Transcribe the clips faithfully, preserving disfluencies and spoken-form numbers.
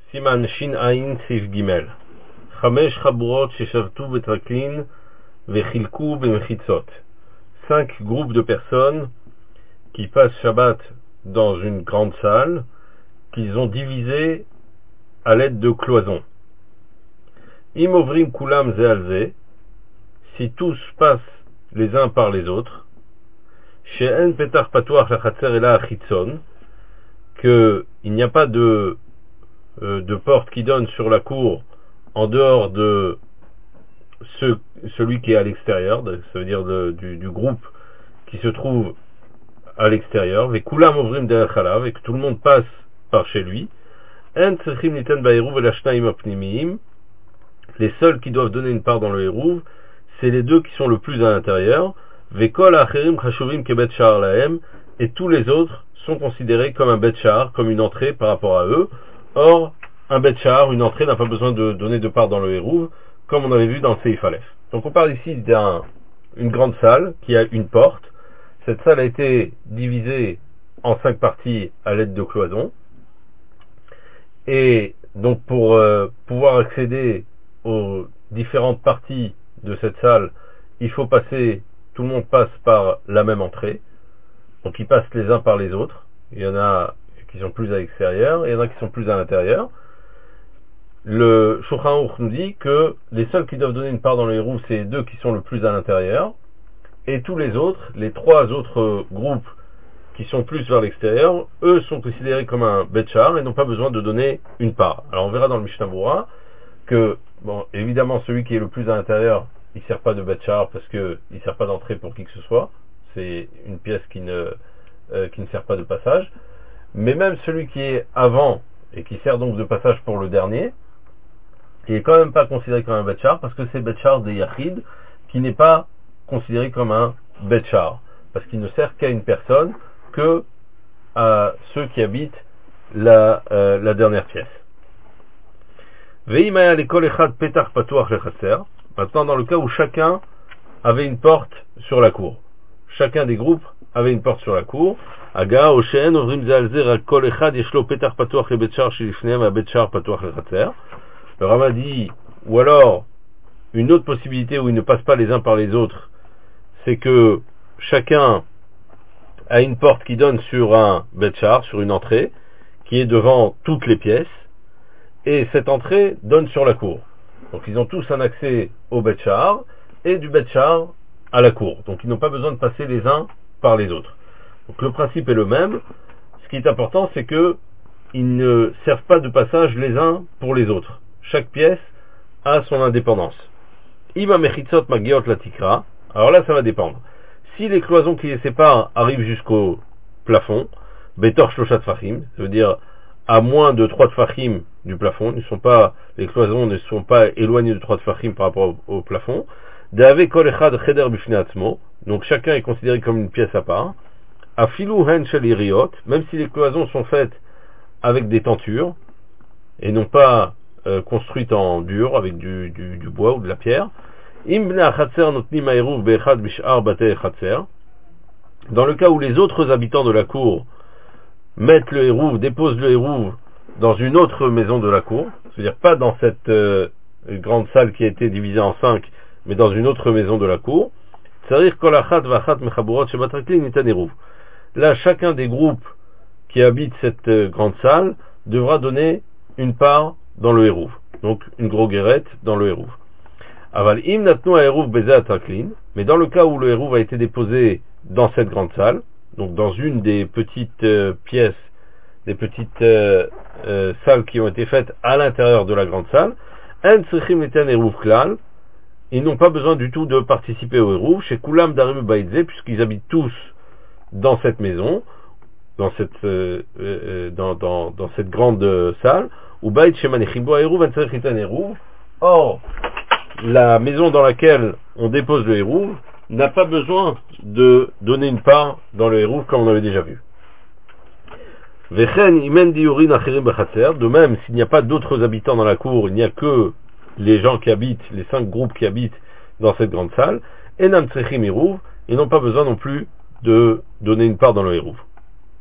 Siman Shin Ain Seif Gimel. Chamesh Chaburot Sheshavtu Betraklin Vechilku Bemechitzot. Cinq groupes de personnes qui passent Shabbat dans une grande salle qu'ils ont divisée à l'aide de cloisons. Imovrim Kulam Zealze. Si tous passent les uns par les autres. She'en Petar Patuach Lachatzer Ela Achitzon. Que il n'y a pas de euh, de porte qui donne sur la cour en dehors de ce, celui qui est à l'extérieur, ça veut dire de, du, du groupe qui se trouve à l'extérieur, et kulam ovrim derech halav, et que tout le monde passe par chez lui. En tzrichim niten ba'eruv elashnaim apnimiyim. Les seuls qui doivent donner une part dans le eruv, c'est les deux qui sont le plus à l'intérieur. Vekol acherim chashuvim kebet sha'ar lahem, et tous les autres sont considérés comme un bet sha'ar, comme une entrée par rapport à eux. Or, un bet sha'ar, une entrée, n'a pas besoin de donner de part dans le eruv, comme on avait vu dans le Seif Aleph. Donc on parle ici d'une grande salle qui a une porte. Cette salle a été divisée en cinq parties à l'aide de cloisons. Et donc pour euh, pouvoir accéder aux différentes parties de cette salle, il faut passer, tout le monde passe par la même entrée. Donc ils passent les uns par les autres. Il y en a qui sont plus à l'extérieur, et il y en a qui sont plus à l'intérieur. Le Shulchan Aruch nous dit que les seuls qui doivent donner une part dans le eruv, c'est les deux qui sont le plus à l'intérieur, et tous les autres, les trois autres groupes qui sont plus vers l'extérieur, eux sont considérés comme un bet sha'ar et n'ont pas besoin de donner une part. Alors on verra dans le Mishnah Berurah que, bon, évidemment celui qui est le plus à l'intérieur, il sert pas de bet sha'ar parce que il sert pas d'entrée pour qui que ce soit. C'est une pièce qui ne euh, qui ne sert pas de passage. Mais même celui qui est avant et qui sert donc de passage pour le dernier, il est quand même pas considéré comme un bet sha'ar parce que c'est bet sha'ar des yachid qui n'est pas considéré comme un bet sha'ar parce qu'il ne sert qu'à une personne, que à ceux qui habitent la, euh, la dernière pièce. Veimaya lekol echad petach patuach lechatzer. Maintenant, dans le cas où chacun avait une porte sur la cour, chacun des groupes avait une porte sur la cour. Aga oshen ovrim zealzer al kol echad yeshlo petach patuach lebet sha'ar shilifneim a bet sha'ar patuach lechatzer. Le Rama dit, ou alors une autre possibilité où ils ne passent pas les uns par les autres, c'est que chacun a une porte qui donne sur un bet sha'ar, sur une entrée, qui est devant toutes les pièces, et cette entrée donne sur la cour. Donc ils ont tous un accès au bet sha'ar, et du bet sha'ar à la cour. Donc ils n'ont pas besoin de passer les uns par les autres. Donc le principe est le même. Ce qui est important, c'est que ils ne servent pas de passage les uns pour les autres. Chaque pièce a son indépendance. Ima mechitzot magiot la tikra. Alors là, ça va dépendre. Si les cloisons qui les séparent arrivent jusqu'au plafond, betor shloshat tfachim, ça veut dire à moins de trois tfachim du plafond, ne sont pas, les cloisons ne sont pas éloignées de trois tfachim par rapport au, au plafond. Deave kol echad cheder bifnei atzmo, donc chacun est considéré comme une pièce à part. Afilu hen shel iriot, même si les cloisons sont faites avec des tentures et non pas euh, construites en dur avec du, du, du bois ou de la pierre. Dans le cas où les autres habitants de la cour mettent le eruv, déposent le eruv dans une autre maison de la cour, c'est-à-dire pas dans cette euh, grande salle qui a été divisée en cinq, mais dans une autre maison de la cour, là chacun des groupes qui habitent cette euh, grande salle devra donner une part dans le eruv, donc une gros guérette dans le eruv. Aval im natnu ha'eruv beze atraklin, mais dans le cas où le eruv a été déposé dans cette grande salle, donc dans une des petites euh, pièces, des petites euh, euh, salles qui ont été faites à l'intérieur de la grande salle, en tzrichim niten eruv klal, ils n'ont pas besoin du tout de participer au eruv, chez kulam darim baitze, puisqu'ils habitent tous dans cette maison, dans cette euh, euh, dans, dans, dans cette grande euh, salle, ou bait shemanechim bo eruv en tzrich niten eruv. Or la maison dans laquelle on dépose le eruv n'a pas besoin de donner une part dans le eruv comme on avait déjà vu. De même, s'il n'y a pas d'autres habitants dans la cour, il n'y a que les gens qui habitent, les cinq groupes qui habitent dans cette grande salle, enam tzrechim eruv, ils n'ont pas besoin non plus de donner une part dans le eruv.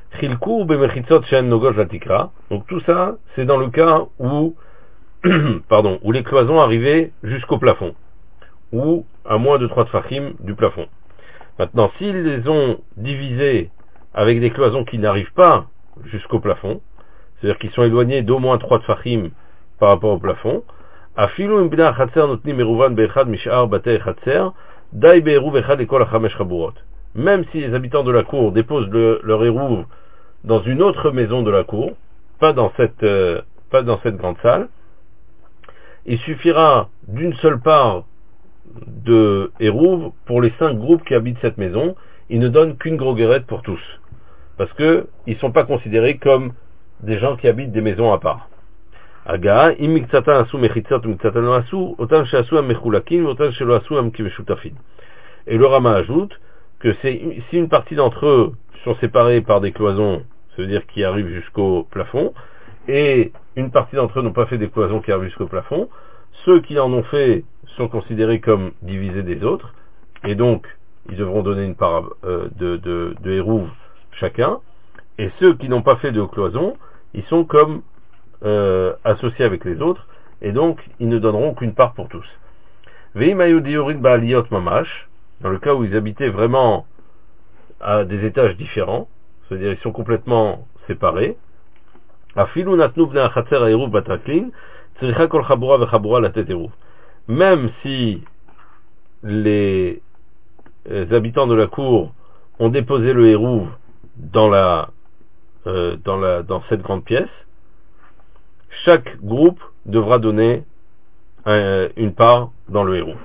Chilku bemechitzot shen nogosh latikra. Donc tout ça, c'est dans le cas où, pardon, où les cloisons arrivaient jusqu'au plafond, ou à moins de trois tfachim du plafond. Maintenant, s'ils les ont divisés avec des cloisons qui n'arrivent pas jusqu'au plafond, c'est-à-dire qu'ils sont éloignés d'au moins trois tfachim par rapport au plafond, afilu im bnei chatzer notnim eruvan be'echad mish'ar batei chatzer, dai be'eruv echad lekol hachamesh chaburot. Même si les habitants de la cour déposent le, leur érouve dans une autre maison de la cour, pas dans cette, euh, pas dans cette grande salle, il suffira d'une seule part de érouve pour les cinq groupes qui habitent cette maison. Ils ne donnent qu'une groguerette pour tous, parce que ils sont pas considérés comme des gens qui habitent des maisons à part. Aga, im miktsatan asu mechitzot miktsatan lo asu, otan sheasu am mechulakin, otan shelo asu am kimeshutafin. Et le Rama ajoute que c'est, si une partie d'entre eux sont séparés par des cloisons, ça veut dire qu'ils arrivent jusqu'au plafond, et une partie d'entre eux n'ont pas fait des cloisons qui arrivent jusqu'au plafond, ceux qui en ont fait sont considérés comme divisés des autres, et donc ils devront donner une part euh, de, de, de hérouve chacun, et ceux qui n'ont pas fait de cloison, ils sont comme euh, associés avec les autres, et donc ils ne donneront qu'une part pour tous. Veimayu diorid ba'aliyot mamash, dans le cas où ils habitaient vraiment à des étages différents, c'est-à-dire ils sont complètement séparés, afilu natnu bnei hachatzer ha'eruv batraklin, tzricha kol chabura vechabura latet eruv. Même si les, les habitants de la cour ont déposé le hérouve dans la, euh, dans la, dans cette grande pièce, chaque groupe devra donner un, une part dans le hérouve.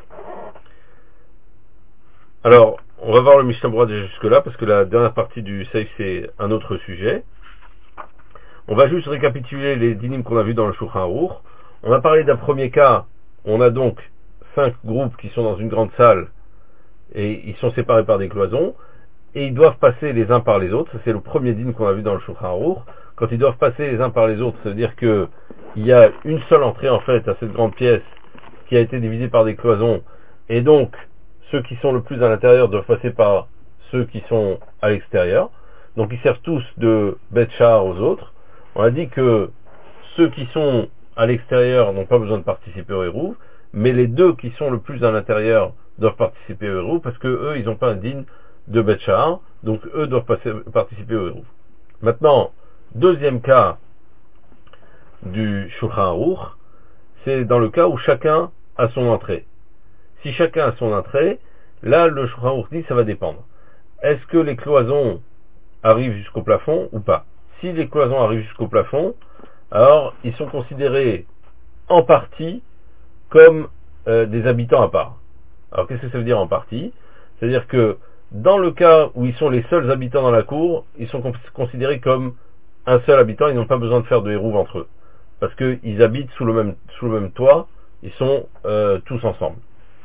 Alors, on va voir le Mishnah Berurah jusque-là, parce que la dernière partie du Seif, c'est un autre sujet. On va juste récapituler les dynimes qu'on a vus dans le Shulchan Aruch. On a parlé d'un premier cas. On a donc cinq groupes qui sont dans une grande salle et ils sont séparés par des cloisons et ils doivent passer les uns par les autres. Ça, c'est le premier dîme qu'on a vu dans le Shulchan Aruch. Quand ils doivent passer les uns par les autres, ça veut dire que il y a une seule entrée en fait à cette grande pièce qui a été divisée par des cloisons, et donc ceux qui sont le plus à l'intérieur doivent passer par ceux qui sont à l'extérieur. Donc ils servent tous de bet sha'ar aux autres. On a dit que ceux qui sont à l'extérieur n'ont pas besoin de participer au hérouv, mais les deux qui sont le plus à l'intérieur doivent participer au hérouv, parce que eux, ils n'ont pas un din de bet sha'ar, donc eux doivent passer, participer au hérouv. Maintenant, deuxième cas du Shulchan Aruch, c'est dans le cas où chacun a son entrée. Si chacun a son entrée, là, le Shulchan Aruch dit, ça va dépendre. Est-ce que les cloisons arrivent jusqu'au plafond ou pas? Si les cloisons arrivent jusqu'au plafond, alors ils sont considérés en partie comme euh, des habitants à part. Alors qu'est-ce que ça veut dire en partie? C'est-à-dire que dans le cas où ils sont les seuls habitants dans la cour, ils sont considérés comme un seul habitant, ils n'ont pas besoin de faire de hérouv entre eux. Parce qu'ils habitent sous le même, sous le même toit, ils sont euh, tous ensemble.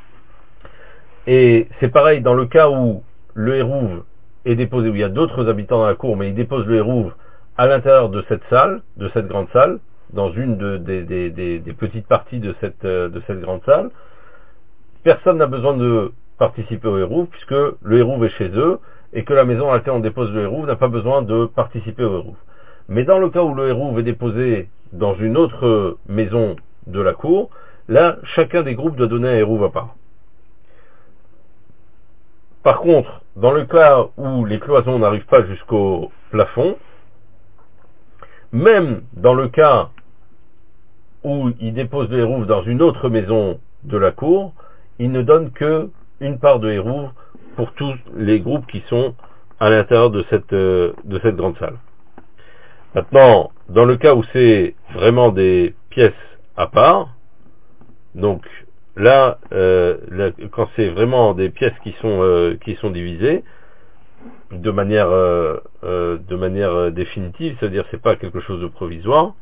Et c'est pareil dans le cas où le hérouv est déposé, où il y a d'autres habitants dans la cour, mais ils déposent le hérouv à l'intérieur de cette salle, de cette grande salle, dans une de, des, des, des, des petites parties de cette, de cette grande salle. Personne n'a besoin de participer au hérouv, puisque le hérouv est chez eux, et que la maison dans laquelle on dépose le hérouv n'a pas besoin de participer au hérouv. Mais dans le cas où le hérouv est déposé dans une autre maison de la cour, là, chacun des groupes doit donner un hérouv à part. Par contre, dans le cas où les cloisons n'arrivent pas jusqu'au plafond, même dans le cas où ils déposent le hérouv dans une autre maison de la cour, ils ne donnent que une part de hérouv pour tous les groupes qui sont à l'intérieur de cette, euh, de cette grande salle. Maintenant, dans le cas où c'est vraiment des pièces à part, donc là, euh, là quand c'est vraiment des pièces qui sont euh, qui sont divisées de manière euh, euh, de manière définitive, c'est-à-dire c'est pas quelque chose de provisoire,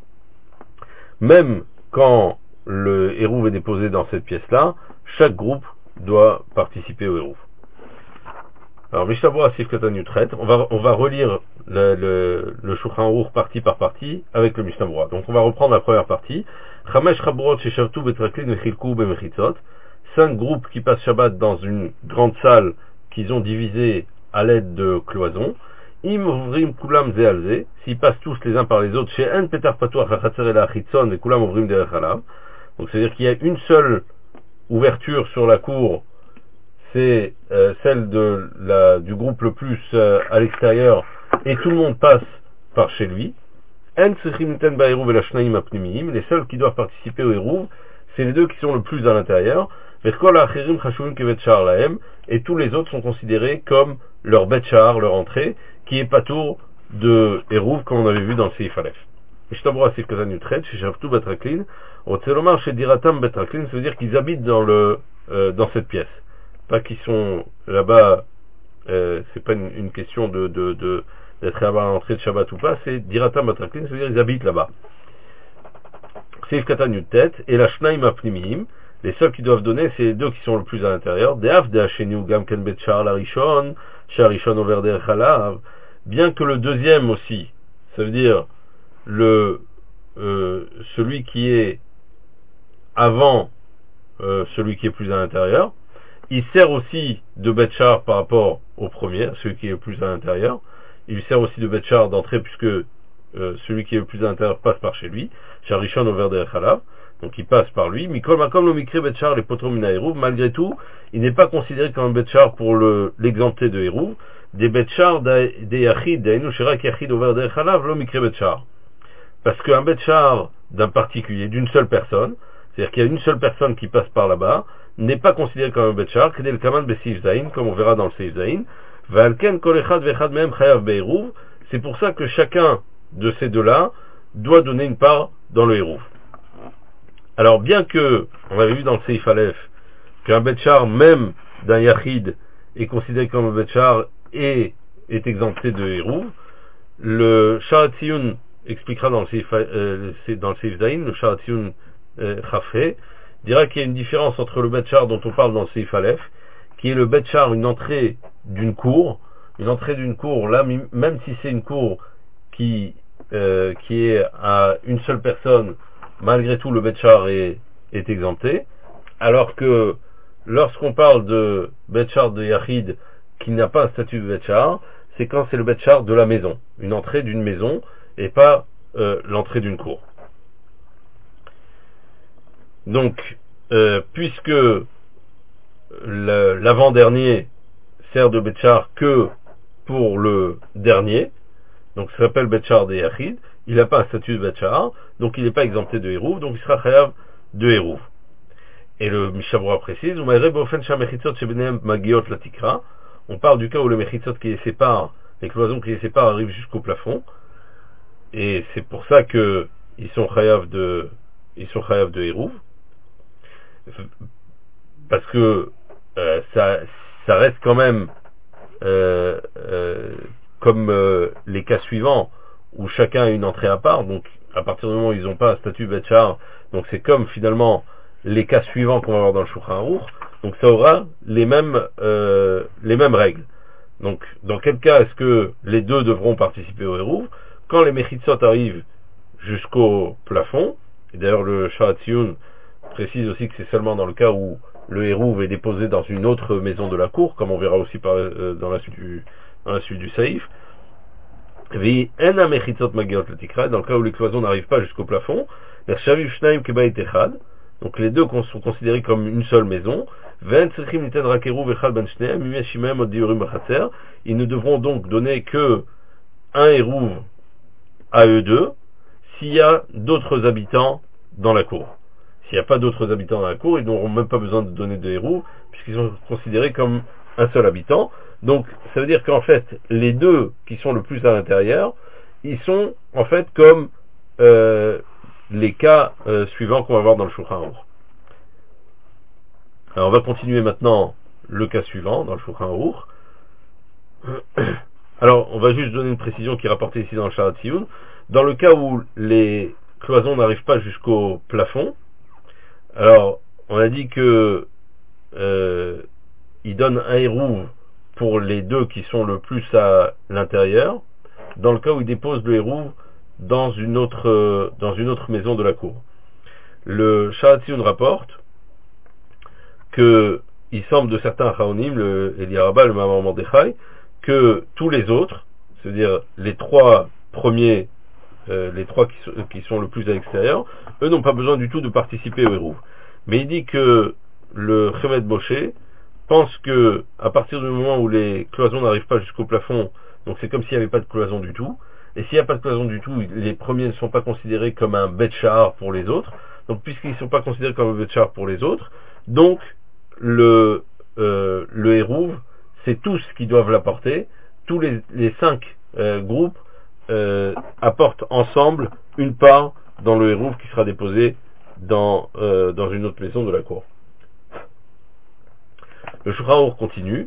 même quand le hérouv est déposé dans cette pièce-là, chaque groupe doit participer au hérouv. Alors, Mishnah Berurah Sif Katan Yutret, on va, on va relire le, le, le Shulchan Aruch partie par partie avec le Mishnah Berurah. Donc, on va reprendre la première partie. Chamesh Chaburot Sheshavtu Betraklin Vechilku Bemechitzot. Cinq groupes qui passent Shabbat dans une grande salle qu'ils ont divisée à l'aide de cloisons. Im Ovrim Kulam Ze Al Ze, s'ils passent tous les uns par les autres, chez En Petar Patuach La Chatzer et La Chitzon, et Kulam Ovrim Derech Alav. Donc c'est-à-dire qu'il y a une seule ouverture sur la cour, c'est euh, celle de la, du groupe le plus euh, à l'extérieur, et tout le monde passe par chez lui. En Tzrichim Niten Ba'eruv et la Shnaim Apnimiyim, les seuls qui doivent participer au Eruv, c'est les deux qui sont le plus à l'intérieur. Verkol Acherim Chashuvim Kevet Shar Lahem, et tous les autres sont considérés comme leur Bet Shar, leur entrée, qui est patour de Eruv, comme on avait vu dans le Seif Aleph. Ishtabura Sif Kazan Yutret, chez Shavtu Betraklin, au Tselomar chez Diratam Betraklin, ça veut dire qu'ils habitent dans le euh, dans cette pièce. Pas qu'ils sont là-bas, euh, c'est pas une, une question de, de, de d'être là-bas à l'entrée de Shabbat ou pas, c'est Diratam Betraklin, ça veut dire qu'ils habitent là-bas. Seif Katan Yutet, et la Shnaim Apnimiyim, les seuls qui doivent donner, c'est les deux qui sont le plus à l'intérieur. Deaf de Hachenu Gam Ken Bet Shar Larishon, Shar Rishon Over Derech Alav, bien que le deuxième aussi, ça veut dire le euh, celui qui est avant euh, celui qui est plus à l'intérieur, il sert aussi de Bet Shar par rapport au premier, celui qui est le plus à l'intérieur. Il sert aussi de Bet Shar d'entrée puisque euh, celui qui est le plus à l'intérieur passe par chez lui. Shar Rishon Over Derech Alav. Donc il passe par lui. Mikol Makom lo Mikre Bet Shar les potrom mina Eruv. Malgré tout, il n'est pas considéré comme un Bet Shar pour le, l'exempter de Eruv. Des Bet Shar des Yachid, d'Ainu Shirak Yachid Over Derech Alav, lo Mikre Bet Shar. Parce qu'un Bet Shar d'un particulier, d'une seule personne, c'est-à-dire qu'il y a une seule personne qui passe par là-bas, n'est pas considéré comme un Bet Shar, Kedel Kaman Besif Zain, comme on verra dans le Seif Zain. Valken Kol Echad Vechad Mehem Chayav Be'Eruv. C'est pour ça que chacun de ces deux-là doit donner une part dans le Eruv. Alors bien que, on avait vu dans le Seif Aleph, qu'un Bet Shar, même d'un Yachid, est considéré comme un Bet Shar et est exempté de Eruv, le Sha'ar HaTziyun expliquera dans le Seif, euh, dans le Seif Zain, le Sha'ar HaTziyun euh, Chafé, dira qu'il y a une différence entre le Bet Shar dont on parle dans le Seif Aleph, qui est le Bet Shar, une entrée d'une cour, une entrée d'une cour, là, même si c'est une cour qui, euh, qui est à une seule personne, malgré tout, le Bet Shar est, est exempté, alors que lorsqu'on parle de Bet Shar de Yachid qui n'a pas un statut de Bet Shar, c'est quand c'est le Bet Shar de la maison, une entrée d'une maison et pas euh, l'entrée d'une cour. Donc, euh, puisque le, l'avant-dernier sert de Bet Shar que pour le dernier, donc ça s'appelle Bet Shar de Yachid, il n'a pas un statut de Bet Shar, donc il n'est pas exempté de Eruv, donc il sera chayav de Eruv. Et le Mishabura précise, on parle du cas où le Mechitzot qui les sépare, les cloisons qui les séparent arrivent jusqu'au plafond, et c'est pour ça que ils sont chayav de, ils sont chayav de Eruv, parce que euh, ça, ça reste quand même euh, euh, comme euh, les cas suivants, où chacun a une entrée à part, donc à partir du moment où ils n'ont pas un statut Bet Shar, donc c'est comme finalement les cas suivants qu'on va voir dans le Shulchan Aruch, donc ça aura les mêmes euh, les mêmes règles. Donc dans quel cas est-ce que les deux devront participer au Eruv? Quand les Mechitzot arrivent jusqu'au plafond, et d'ailleurs le Sha'ar HaTziyun précise aussi que c'est seulement dans le cas où le Eruv est déposé dans une autre maison de la cour, comme on verra aussi par, euh, dans la suite du dans la suite du Saïf. Dans le cas où les cloisons n'arrivent pas jusqu'au plafond, donc les deux sont considérés comme une seule maison, ils ne devront donc donner que un Eruv à eux deux s'il y a d'autres habitants dans la cour. S'il n'y a pas d'autres habitants dans la cour, ils n'auront même pas besoin de donner de Eruv puisqu'ils sont considérés comme un seul habitant. Donc, ça veut dire qu'en fait, les deux qui sont le plus à l'intérieur, ils sont en fait comme euh, les cas euh, suivants qu'on va voir dans le Shulchan Aruch. Alors, on va continuer maintenant le cas suivant dans le Shulchan Aruch. Alors, on va juste donner une précision qui est rapportée ici dans le Sha'ar HaTziyun. Dans le cas où les cloisons n'arrivent pas jusqu'au plafond, alors, on a dit que euh, il donne un Eruv pour les deux qui sont le plus à l'intérieur, dans le cas où il dépose le Eruv dans une autre euh, dans une autre maison de la cour. Le Sha'ar HaTziyun rapporte que il semble de certains Chaonim, le Eliaraba, le Mamar Mordechai, que tous les autres, c'est-à-dire les trois premiers, euh, les trois qui sont, qui sont le plus à l'extérieur, eux n'ont pas besoin du tout de participer au Hérouv. Mais il dit que le Chemed Moshe pense que à partir du moment où les cloisons n'arrivent pas jusqu'au plafond, donc c'est comme s'il n'y avait pas de cloison du tout, et s'il n'y a pas de cloison du tout, les premiers ne sont pas considérés comme un Bet Shahar pour les autres, donc puisqu'ils ne sont pas considérés comme un Bet Shahar pour les autres, donc le, euh, le Hérouv, c'est tous qui doivent l'apporter, tous les, les cinq euh, groupes euh, apportent ensemble une part dans le Hérouv qui sera déposé dans, euh, dans une autre maison de la cour. Le Shulchan Aruch continue.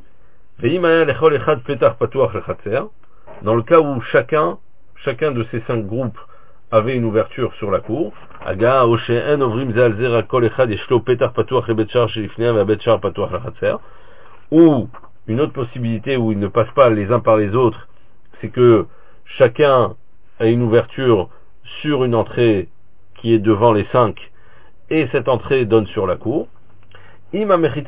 Dans le cas où chacun, chacun de ces cinq groupes avait une ouverture sur la cour, ou une autre possibilité où ils ne passent pas les uns par les autres, c'est que chacun a une ouverture sur une entrée qui est devant les cinq, et cette entrée donne sur la cour. Dans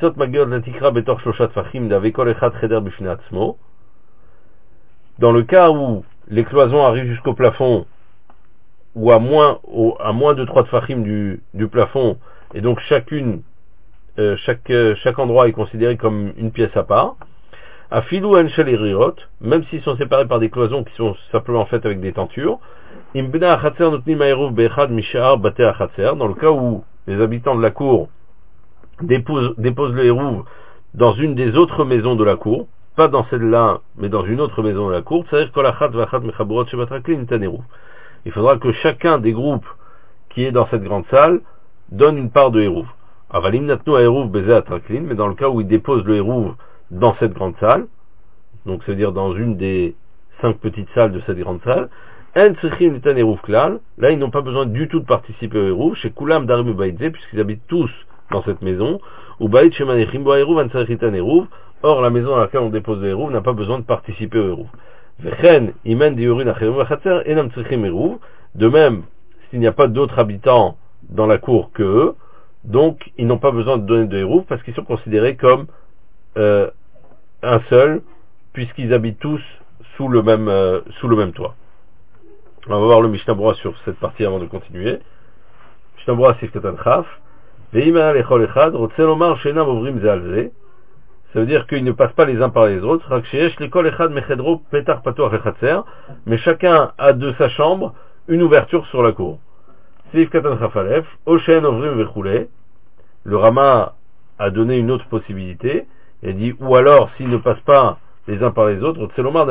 le cas où les cloisons arrivent jusqu'au plafond, ou à moins, au, à moins de trois tfachim du, du plafond, et donc chacune, euh, chaque, euh, chaque endroit est considéré comme une pièce à part, à filou en shel iriot, même s'ils sont séparés par des cloisons qui sont simplement faites avec des tentures, dans le cas où les habitants de la cour déposent, déposent le hérouv dans une des autres maisons de la cour, pas dans celle-là, mais dans une autre maison de la cour, c'est-à-dire il faudra que chacun des groupes qui est dans cette grande salle donne une part de hérouv. Mais dans le cas où ils déposent le hérouv dans cette grande salle, donc c'est-à-dire dans une des cinq petites salles de cette grande salle, là ils n'ont pas besoin du tout de participer au hérouv, chez Kulam Darim Baïdze, puisqu'ils habitent tous dans cette maison, ou Baïd Shemanechim Bo Hérouv Ansaritan Hérouv. Or la maison dans laquelle on dépose le hérouv n'a pas besoin de participer au hérouv. De même, s'il n'y a pas d'autres habitants dans la cour que eux, donc ils n'ont pas besoin de donner de hérouv parce qu'ils sont considérés comme euh, un seul, puisqu'ils habitent tous sous le même euh, sous le même toit. On va voir le Mishnah Berurah sur cette partie avant de continuer. Mishnah Berurah Sif Katan Chaf. Ça veut dire qu'ils ne passent pas les uns par les autres. Mais chacun a de sa chambre une ouverture sur la cour. Le Rama a donné une autre possibilité. Il a dit, ou alors, s'ils ne passent pas les uns par les autres,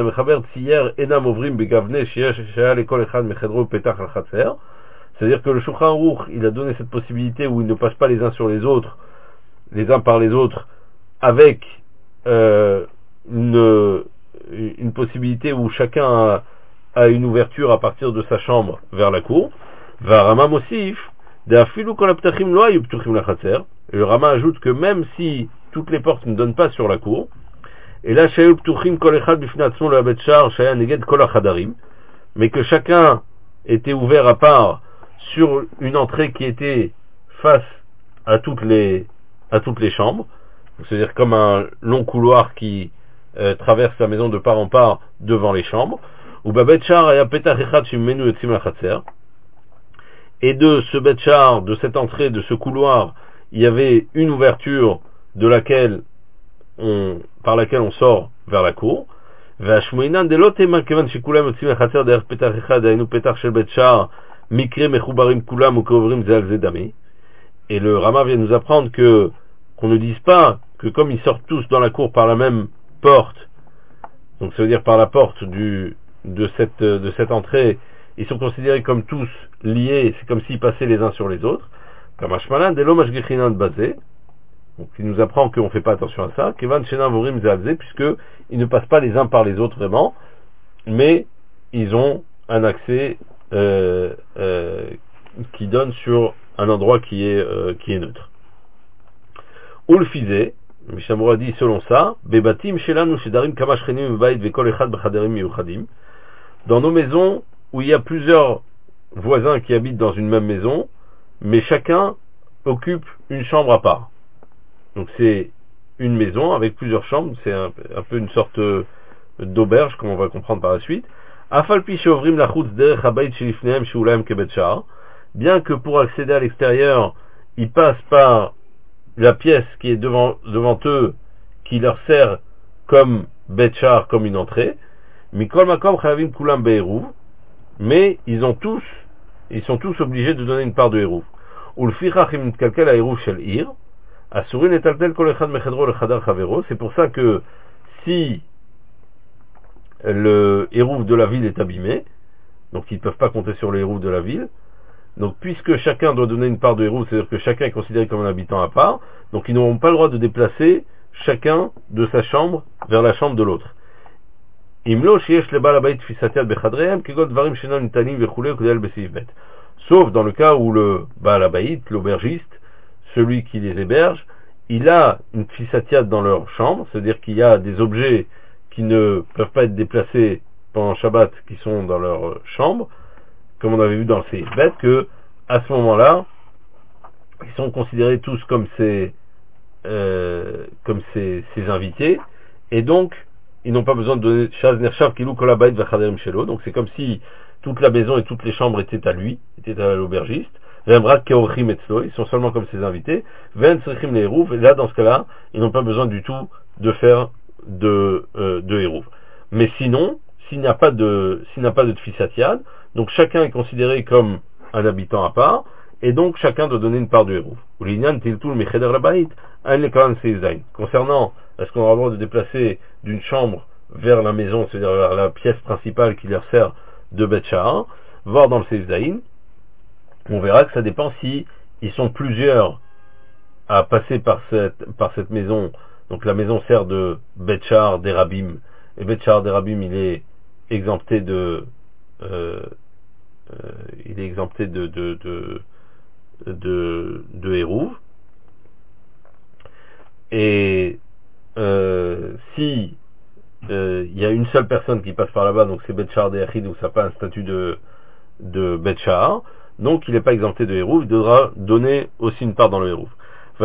c'est-à-dire que le Shulchan Aruch, il a donné cette possibilité où ils ne passent pas les uns sur les autres, les uns par les autres, avec euh, une, une possibilité où chacun a, a une ouverture à partir de sa chambre vers la cour. Et le Rama ajoute que même si toutes les portes ne donnent pas sur la cour, et là, mais que chacun était ouvert à part sur une entrée qui était face à toutes les, à toutes les chambres, c'est-à-dire comme un long couloir qui euh, traverse la maison de part en part devant les chambres, ou et de ce betchar, de cette entrée, de ce couloir, il y avait une ouverture de laquelle on, par laquelle on sort vers la cour. Et le Rama vient nous apprendre que qu'on ne dise pas que comme ils sortent tous dans la cour par la même porte, donc ça veut dire par la porte du, de cette, de cette entrée, ils sont considérés comme tous liés, c'est comme s'ils passaient les uns sur les autres. Comme Ashmalan, de l'homme Ashgechinan basé, donc il nous apprend qu'on ne fait pas attention à ça, Kevan Shenan Vorim Zalze, puisque ils ne passent pas les uns par les autres vraiment, mais ils ont un accès euh, euh, qui donne sur un endroit qui est, euh, qui est neutre. Ou le fizé, Mishnah Berurah dit selon ça, Bebatim Shelanu Shedarim Kama Shchenim Beit Vekol Echad B'Chaderim Miyuchadim, dans nos maisons où il y a plusieurs voisins qui habitent dans une même maison, mais chacun occupe une chambre à part. Donc c'est une maison avec plusieurs chambres, c'est un, un peu une sorte d'auberge, comme on va comprendre par la suite. Afalpi sheovrim lachutz derech habayit shelifnehem sheulahem kebet sha'ar. Bien que pour accéder à l'extérieur, ils passent par la pièce qui est devant, devant eux, qui leur sert comme bet sha'ar, comme une entrée. Mikol makom chayavim kulam be'eruv. Mais ils ont tous, ils sont tous obligés de donner une part de eruv. Ulfichach im nitkalkel ha'eruv shel ir. Asurin etaltel kol echad mechedro lechadar chavero. C'est pour ça que si le hérouf de la ville est abîmé, donc ils ne peuvent pas compter sur le hérouf de la ville, donc puisque chacun doit donner une part de hérouf, c'est-à-dire que chacun est considéré comme un habitant à part, donc ils n'auront pas le droit de déplacer chacun de sa chambre vers la chambre de l'autre. Sauf dans le cas où le Baal Habayit, l'aubergiste, celui qui les héberge, il a une tfisatiat dans leur chambre, c'est-à-dire qu'il y a des objets qui ne peuvent pas être déplacés pendant Shabbat, qui sont dans leur chambre, comme on avait vu dans le Seif Bet, que à ce moment-là, ils sont considérés tous comme ces, euh, comme ces, ces invités, et donc ils n'ont pas besoin de donner Shaz Nershav Kilou Kolabayit Vachaderim Shelo, donc c'est comme si toute la maison et toutes les chambres étaient à lui, étaient à l'aubergiste. Ils sont seulement comme ses invités. Et là, dans ce cas-là, ils n'ont pas besoin du tout de faire de, euh, de hérouv. Mais sinon, s'il n'y a pas de, s'il n'y a pas de tfisatiad, donc chacun est considéré comme un habitant à part, et donc chacun doit donner une part de hérouv. Concernant, est-ce qu'on aura le droit de déplacer d'une chambre vers la maison, c'est-à-dire vers la pièce principale qui leur sert de Bet Sha'ar, voir dans le Seif Zayin, on verra que ça dépend si ils sont plusieurs à passer par cette, par cette maison. Donc la maison sert de Bet Sha'ar des Rabim, et Bet Sha'ar des Rabim il est exempté de euh, euh, il est exempté de de de de, de hérouv. Et euh, si euh, il y a une seule personne qui passe par là-bas, donc c'est Bet Sha'ar des Yachid, où ça n'a pas un statut de de Bet Sha'ar, donc il n'est pas exempté de hérouv, il devra donner aussi une part dans le hérouv.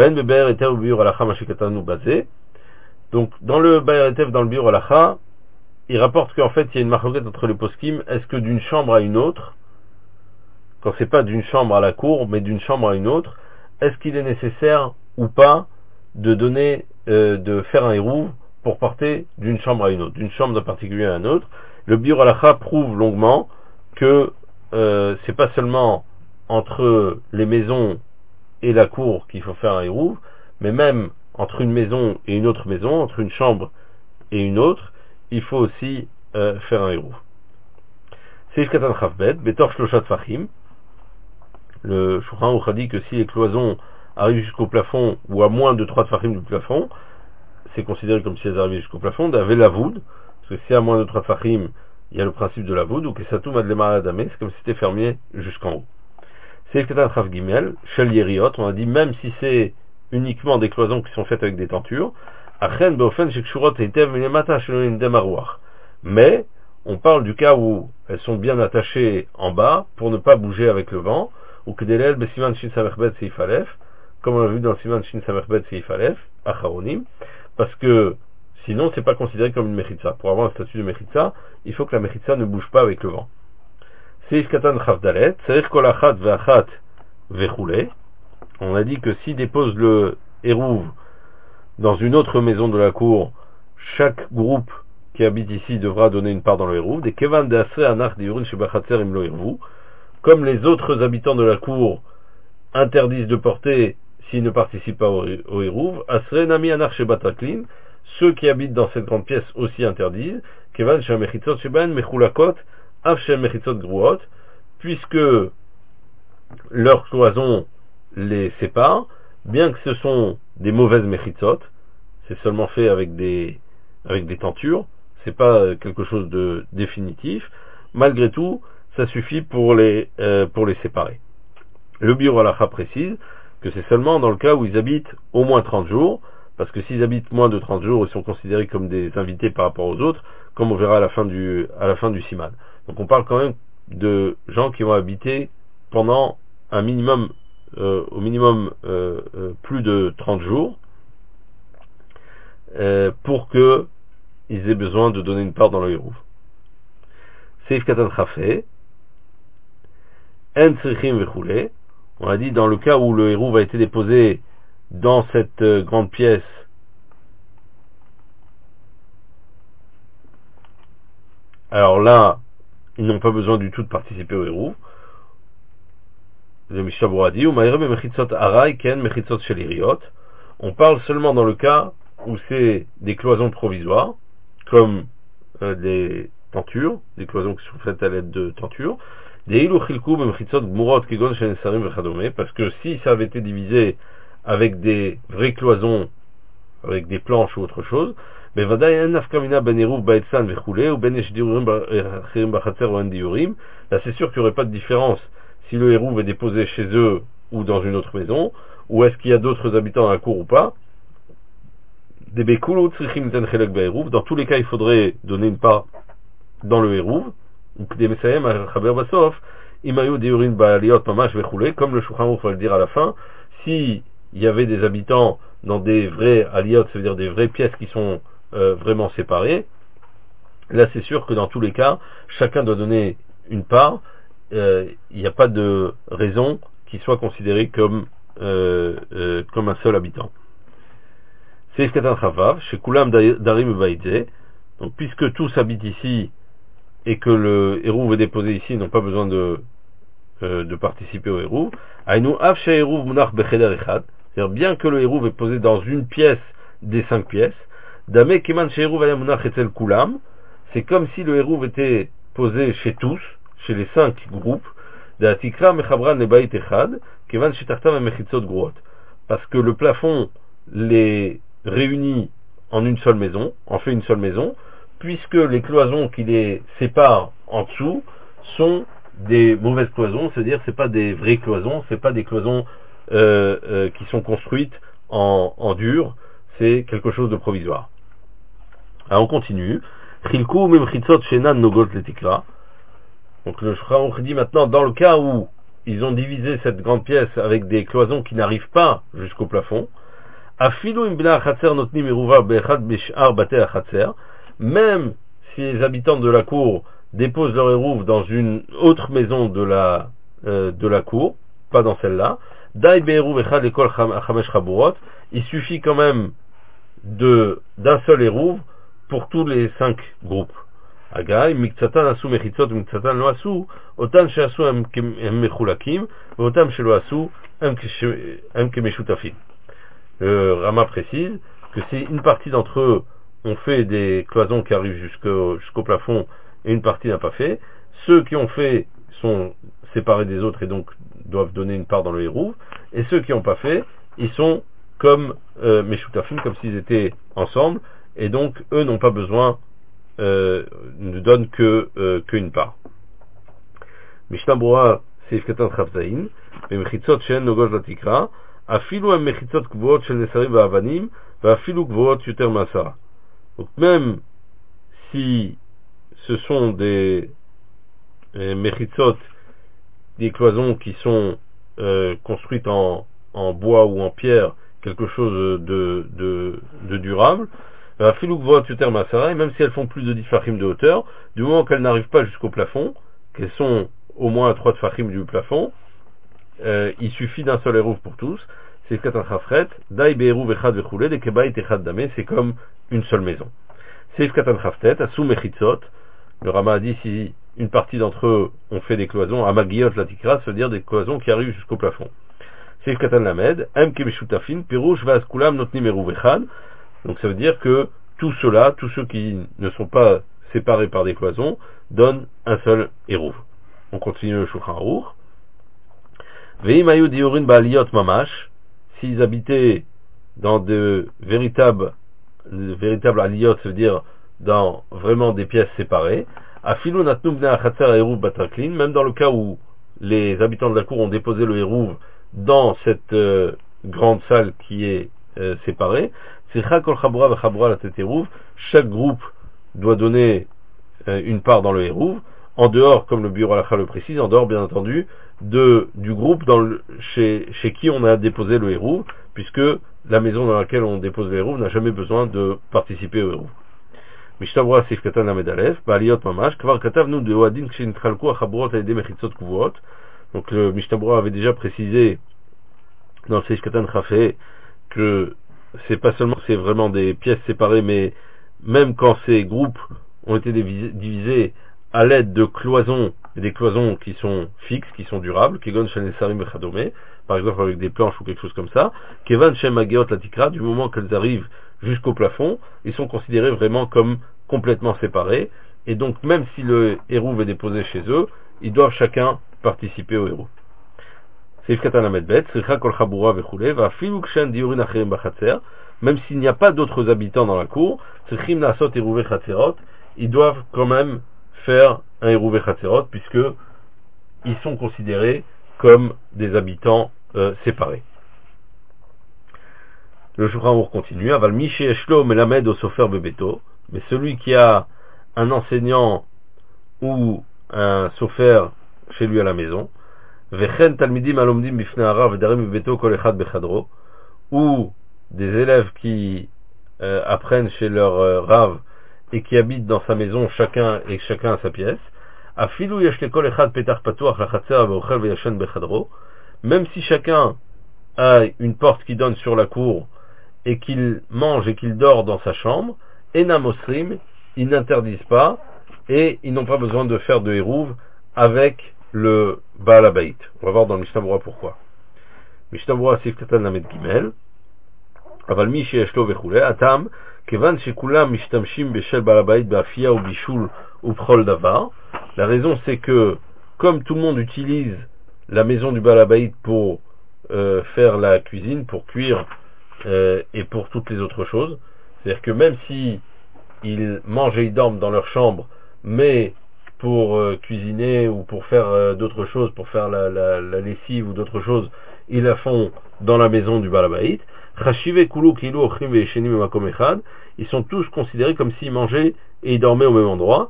Donc dans le Bayer Etef, dans le Biur Halacha, il rapporte qu'en fait il y a une marloquette entre les poskim, est-ce que d'une chambre à une autre, quand c'est pas d'une chambre à la cour, mais d'une chambre à une autre, est-ce qu'il est nécessaire ou pas de donner, euh, de faire un hérouv pour porter d'une chambre à une autre, d'une chambre d'un particulier à une autre. Le Biur Halacha prouve longuement que Euh, c'est pas seulement entre les maisons et la cour qu'il faut faire un hérouv, mais même entre une maison et une autre maison, entre une chambre et une autre, il faut aussi euh, faire un hérouv. Seif Katan Chavbet, Betor Shloshat Fachim, le Shulchan Aruch a dit que si les cloisons arrivent jusqu'au plafond ou à moins de trois Tfachim du plafond, c'est considéré comme si elles arrivaient jusqu'au plafond, d'avait la voûte, parce que si à moins de trois Tfachim, il y a le principe de la voûte, ou que Satou Madlemar Adamé, c'est comme si c'était fermier jusqu'en haut. C'est Ketan Chav Gimel, Shel Yeriot, on a dit même si c'est uniquement des cloisons qui sont faites avec des tentures, Achen Beofen Shekshurot Eitev Minemata Shelonim Demarouach. Mais, on parle du cas où elles sont bien attachées en bas pour ne pas bouger avec le vent, ou que Delel Besiman Shin Samerbet Seif Alef, comme on l'a vu dans Siman Shin Samerbet Seif Alef, Acharonim, parce que sinon, c'est pas considéré comme une mechitza. Pour avoir un statut de mechitza, il faut que la mechitza ne bouge pas avec le vent. Seif Katan Chavdalet, c'est-à-dire kol achat ve'achat ve'choulé. On a dit que s'il dépose le hérouv dans une autre maison de la cour, chaque groupe qui habite ici devra donner une part dans le hérouv. Des kevan de asre anach diurun shebachatzer imlo hirvu. Comme les autres habitants de la cour interdisent de porter s'ils ne participent pas au, au hérouv, asre nami anach shebataklin. Ceux qui habitent dans cette grande pièce aussi interdisent, puisque leurs cloisons les séparent, bien que ce sont des mauvaises mechitzot, c'est seulement fait avec des, avec des tentures, c'est pas quelque chose de définitif, malgré tout, ça suffit pour les, euh, pour les séparer. Le Biur Halacha précise que c'est seulement dans le cas où ils habitent au moins trente jours, parce que s'ils habitent moins de trente jours, ils sont considérés comme des invités par rapport aux autres, comme on verra à la fin du, à la fin du Siman. Donc on parle quand même de gens qui vont habiter pendant un minimum, euh, au minimum euh, euh, plus de trente jours, euh, pour que ils aient besoin de donner une part dans le hérouv. Seif Katan Chafé, En Tzrichim Vechule. On a dit dans le cas où le hérouv a été déposé dans cette euh, grande pièce, alors là, ils n'ont pas besoin du tout de participer au hérouv. Le Mishnah Berurah dit, on parle seulement dans le cas où c'est des cloisons provisoires, comme euh, des tentures, des cloisons qui sont faites à l'aide de tentures, parce que si ça avait été divisé avec des vraies cloisons, avec des planches ou autre chose, là c'est sûr qu'il n'y aurait pas de différence si le hérouv est déposé chez eux ou dans une autre maison, ou est-ce qu'il y a d'autres habitants dans la cour ou pas. Dans tous les cas, il faudrait donner une part dans le hérouv, comme le Shulchan Aruch va le dire à la fin, si il y avait des habitants dans des vrais aliyot, ça veut dire des vraies pièces qui sont euh, vraiment séparées, là c'est sûr que dans tous les cas, chacun doit donner une part, il euh, n'y a pas de raison qu'il soit considéré comme, euh, euh, comme un seul habitant. C'est Katan Chavav, chez Kulam Darim Baïdze, donc puisque tous habitent ici et que le hérouv est déposé ici, ils n'ont pas besoin de, euh, de participer au hérouv. Aïnou Av Hérouv Munach Becheder Echad, c'est-à-dire bien que le hérouv est posé dans une pièce des cinq pièces, Dame Keman Hérouv Aya Munach Etzel Kulam, c'est comme si le hérouv était posé chez tous, chez les cinq groupes, parce que le plafond les réunit en une seule maison, en fait une seule maison, puisque les cloisons qui les séparent en dessous sont des mauvaises cloisons, c'est-à-dire c'est pas des vraies cloisons, c'est pas des cloisons euh, euh, qui sont construites en, en dur, c'est quelque chose de provisoire. Alors on continue. Donc le Shulchan Aruch dit maintenant, dans le cas où ils ont divisé cette grande pièce avec des cloisons qui n'arrivent pas jusqu'au plafond, même si les habitants de la cour déposent leur hérouv dans une autre maison de la, euh, de la cour, pas dans celle-là, il suffit quand même de, d'un seul hérouv pour tous les cinq groupes. Agaï, miktsatan asu mechitzot, miktsatan lo asu, otan sheasu em mechulakim, otan shelo asu em kemeshutafim. Le Rama précise que si une partie d'entre eux ont fait des cloisons qui arrivent jusqu'au, jusqu'au plafond et une partie n'a pas fait, ceux qui ont fait sont séparés des autres et donc doivent donner une part dans le hérouv, et ceux qui n'ont pas fait, ils sont comme euh, meshutafim, comme s'ils étaient ensemble, et donc eux n'ont pas besoin Euh, ne donne que euh, qu'une part. Mishnah Berurah Seif Katan Chavzaïn, Mechitzot She'en Nogoj Latikra, Afilu Hem Mechitzot Gvuot Shel Nesarim Va'avanim, Va'afilu Gvuot Yuter Masara. Donc même si ce sont des euh, Mechitzot, des cloisons qui sont euh, construites en, en bois ou en pierre, quelque chose de, de, de durable, et même si elles font plus de dix tfachim de hauteur, du moment qu'elles n'arrivent pas jusqu'au plafond, qu'elles sont au moins à trois tfachim du plafond, euh, il suffit d'un seul hérouv pour tous. C'est katan chafret, dai behérouv echad vechule, de kebayit echad dame, c'est comme une seule maison. C'est katan chaftet, asou mechitzot, le Rama a dit si une partie d'entre eux ont fait des cloisons, amagiot latikra, c'est-à-dire des cloisons qui arrivent jusqu'au plafond. C'est katan lamed, em kemeshutafin, pirouche vas kulam notnim hérouv echad. Donc ça veut dire que tous ceux-là, tous ceux qui ne sont pas séparés par des cloisons, donnent un seul hérouv. On continue le Shulchan Aruch. Ve'im hayu diorin ba'aliyot mamash, s'ils habitaient dans de véritables, de véritables aliyot, ça veut dire dans vraiment des pièces séparées, afilu natnu bnei hachatzer hérouv batraklin, même dans le cas où les habitants de la cour ont déposé le hérouv dans cette euh, grande salle qui est euh, séparée, chaque groupe doit donner euh, une part dans le hérouv, en dehors, comme le bureau Halakha le précise, en dehors bien entendu de, du groupe dans le, chez, chez qui on a déposé le hérouv, puisque la maison dans laquelle on dépose le hérouv n'a jamais besoin de participer au hérouv. Mishtabura Sif Katan Lamed Aleph, Ba'aliyot Mamash, Kvar Katavnu de Oadin Kshinitchalku Achaburot Aedem Mechitzot Kuvuot. Donc le Mishtabura avait déjà précisé dans le Sif Katan Chafé que c'est pas seulement c'est vraiment des pièces séparées, mais même quand ces groupes ont été divisés à l'aide de cloisons, et des cloisons qui sont fixes, qui sont durables, Kegon Shanesarim Bechadome, par exemple avec des planches ou quelque chose comme ça, Kevan Shem Ageot Latikra, du moment qu'elles arrivent jusqu'au plafond, ils sont considérés vraiment comme complètement séparés, et donc même si le hérouv est déposé chez eux, ils doivent chacun participer au hérouv. Même s'il n'y a pas d'autres habitants dans la cour, ils doivent quand même faire un hérouv chatzerot, puisque ils sont considérés comme des habitants euh, séparés. Le Shulchan Aruch continue, Aval mi she'eshlo melamed o sofer bebeto, mais celui qui a un enseignant ou un sofer chez lui à la maison, vechen talmidim alomdim bifnei harav v'darim bebeto kol echad bechadro, ou des élèves qui euh, apprennent chez leur euh, rav et qui habitent dans sa maison chacun et chacun à sa pièce, afilu yesh lekol echad petach patuach lachatzer v'ochel v'yashen bechadro, même si chacun a une porte qui donne sur la cour et qu'il mange et qu'il dort dans sa chambre, enam osrim, ils n'interdisent pas et ils n'ont pas besoin de faire de hérouv avec le Baal Habayit. On va voir dans le Mishnah Berurah pourquoi. Mishnah Berurah Sif Katan Lamed Gimel, Aval mi sheyeshlo vechule, atam, kevan shekulam mishtamshim beshel Baal Habayit ba'afia ou bishul ou b'chol davar. La raison c'est que, comme tout le monde utilise la maison du Baal Habayit pour euh, faire la cuisine, pour cuire, Euh, et pour toutes les autres choses, c'est-à-dire que même si ils mangent et ils dorment dans leur chambre, mais pour euh, cuisiner ou pour faire euh, d'autres choses, pour faire la, la, la lessive ou d'autres choses, ils la font dans la maison du Baal Habayit. Ils sont tous considérés comme s'ils mangeaient et ils dormaient au même endroit.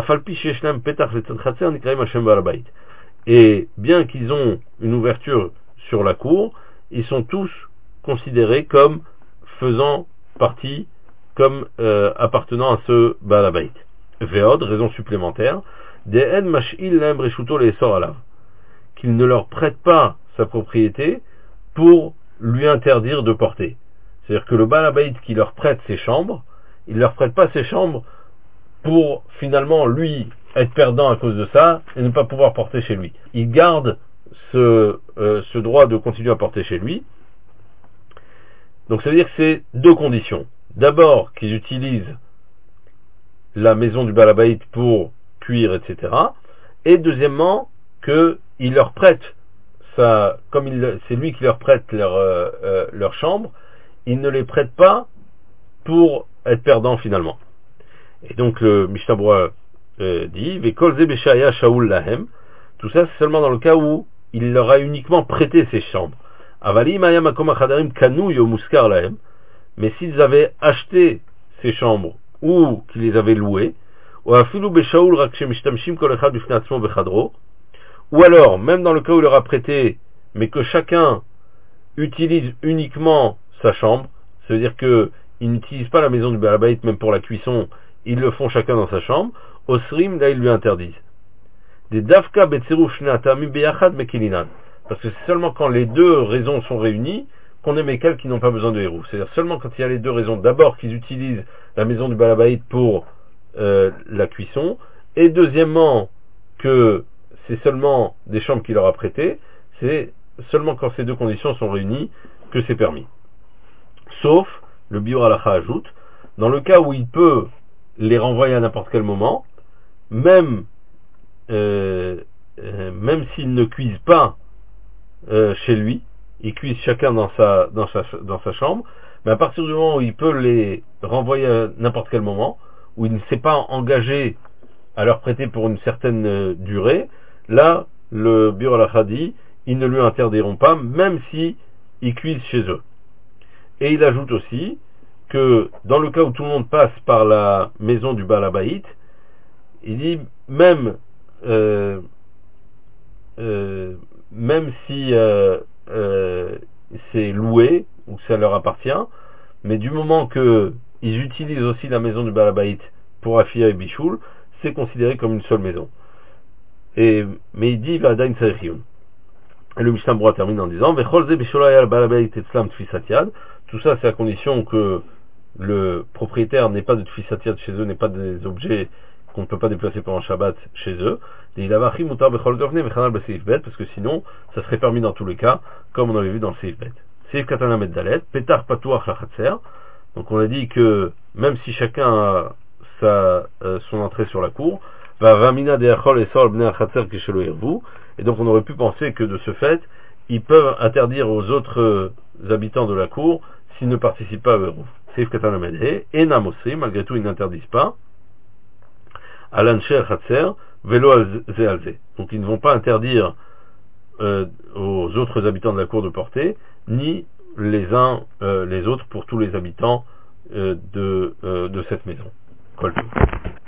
Et bien qu'ils ont une ouverture sur la cour, ils sont tous considérés comme faisant partie, comme euh, appartenant à ce Baal Habayit. Veod, raison supplémentaire, De'en mash'il lem reshuto le'esor alav, qu'il ne leur prête pas sa propriété pour lui interdire de porter. C'est-à-dire que le Baal Habayit qui leur prête ses chambres, il leur prête pas ses chambres pour finalement lui être perdant à cause de ça et ne pas pouvoir porter chez lui. Il garde ce, euh, ce droit de continuer à porter chez lui. Donc ça veut dire que c'est deux conditions. D'abord, qu'ils utilisent la maison du Baal Habayit pour cuire, et cetera. Et deuxièmement, qu'il leur prête, ça, comme il, c'est lui qui leur prête leur, euh, euh, leur chambre, il ne les prête pas pour être perdant finalement. Et donc le Mishnah Berurah euh, dit, Vekol ze beshaya shaul lahem, tout ça c'est seulement dans le cas où il leur a uniquement prêté ses chambres. Mais s'ils avaient acheté ces chambres ou qu'ils les avaient louées, ou alors même dans le cas où il leur a prêté mais que chacun utilise uniquement sa chambre, c'est-à-dire qu'ils n'utilisent pas la maison du Baal Habayit même pour la cuisson, ils le font chacun dans sa chambre, osrim, là ils lui interdisent. Des davka betzeruf shnatami beyachad mekilinan. Parce que c'est seulement quand les deux raisons sont réunies qu'on est mécal qui n'ont pas besoin de hérouv. C'est-à-dire seulement quand il y a les deux raisons. D'abord qu'ils utilisent la maison du Baal Habayit pour euh, la cuisson, et deuxièmement que c'est seulement des chambres qu'il leur a prêtées. C'est seulement quand ces deux conditions sont réunies que c'est permis. Sauf, le Biur Halacha ajoute, dans le cas où il peut les renvoyer à n'importe quel moment, même euh, euh, même s'ils ne cuisent pas Euh, chez lui, ils cuisent chacun dans sa, dans sa, dans sa chambre, mais à partir du moment où il peut les renvoyer à n'importe quel moment, où il ne s'est pas engagé à leur prêter pour une certaine euh, durée, là, le Biur Halacha dit, ils ne lui interdiront pas, même si ils cuisent chez eux. Et il ajoute aussi que dans le cas où tout le monde passe par la maison du Baal Habayit, il dit, même euh, euh, même si euh, euh, c'est loué ou que ça leur appartient, mais du moment que ils utilisent aussi la maison du Baal Habayit pour Afia et Bichoul, c'est considéré comme une seule maison. Et, mais il dit Vadain Tzarechiyun. Et le Mishnah Berurah termine en disant Vecholze Bisholaya Balabait Etzlam Tfisat Yad. Tout ça, c'est à condition que le propriétaire n'ait pas de Tfisat Yad chez eux, n'ait pas des objets qu'on ne peut pas déplacer pendant Shabbat chez eux. Et il a vachi mutar bechol govne mechanal b'seif bet, parce que sinon, ça serait permis dans tous les cas, comme on avait vu dans le seif bet. Seif katana met dalet, petar patuach lachatzer. Donc on a dit que même si chacun a sa, euh, son entrée sur la cour, va vamina deachol et sol bnei achatzer kishelo irvu. Et donc on aurait pu penser que de ce fait, ils peuvent interdire aux autres euh, habitants de la cour s'ils ne participent pas à Eruv. Seif katana met he, et namosri, malgré tout ils n'interdisent pas. Alan Sher Khatser, Velo Alze Alze. Donc ils ne vont pas interdire euh, aux autres habitants de la cour de porter, ni les uns euh, les autres pour tous les habitants euh, de, euh, de cette maison. Kol tov.